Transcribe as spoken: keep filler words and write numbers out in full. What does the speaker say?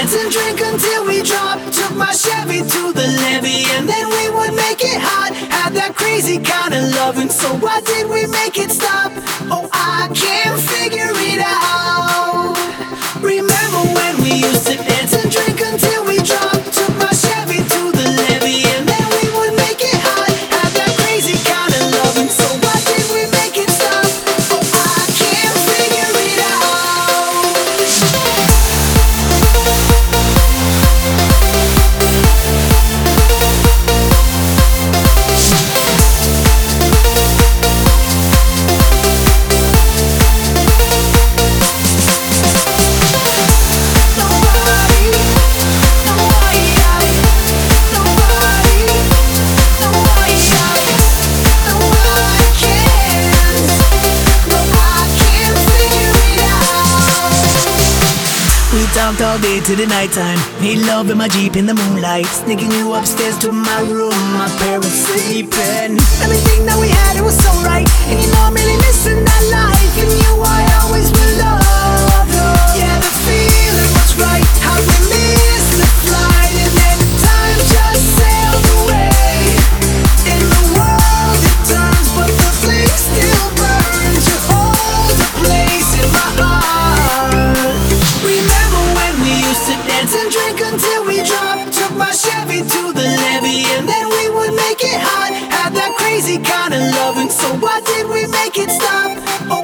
dance and drink until we drop. Took my Chevy to the levee and then we would make it hot. Had that crazy kind of loving, so why did we make it stop? Oh, I can't figure it out. Remember when we used to dance and drink until we drop. Took my Chevy to the levee and then we would make it hot. Had that crazy kind of loving, so why did we make it stop? Oh, I can't figure it out. Talked all day to the nighttime. Made love in my Jeep in the moonlight. Sneaking you upstairs to my room. My parents sleeping. Everything that we had, it was so right. And you know I'm really missing that life. You knew I always will love you. Yeah, the feeling was right. How we missed the flight. And then time just sailed away. In the world it turns, but the flame still burns. You hold a place in my heart. Remember when we used to dance and drink until we dropped. Took my Chevy to the levee and then we would make it hot. Had that crazy kind of loving, so why did we make it stop? Oh,